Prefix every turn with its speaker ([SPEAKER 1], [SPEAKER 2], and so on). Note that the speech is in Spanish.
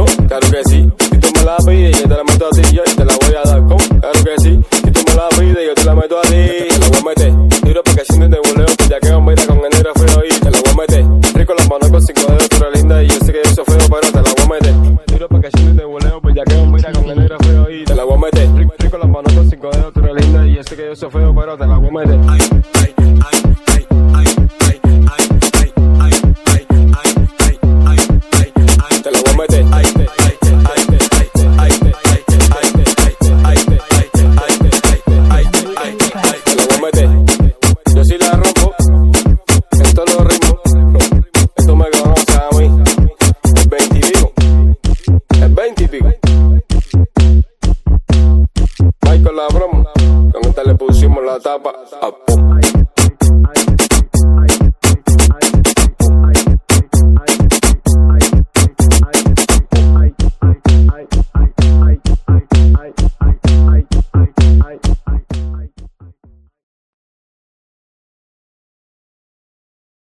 [SPEAKER 1] Claro que sí. Si tú me la pides, yo te la meto a ti, yo te la voy a dar con. Claro que sí. Si tú me la pides, yo te la meto a ti. Te la voy a meter. Tiro porque si no te voleo, pues ya que vamos a ir con el negro feo y te la voy a meter. Rico las manos con 5 dedos, tú eres linda y yo sé que yo soy feo, pero te la voy a meter. Tiro porque si no te voleo, pues ya que vamos a ir con el negro feo y te la voy a meter. Rico las manos con 5 dedos, tú eres linda y yo sé que yo soy feo, pero te la voy a meter. Te la voy a meter. Yo sí la rompo en todos los ritmos. Esto me conoce a mí. El 20 y pico. El 20 y pico. Michael la broma. Con esta le pusimos la tapa.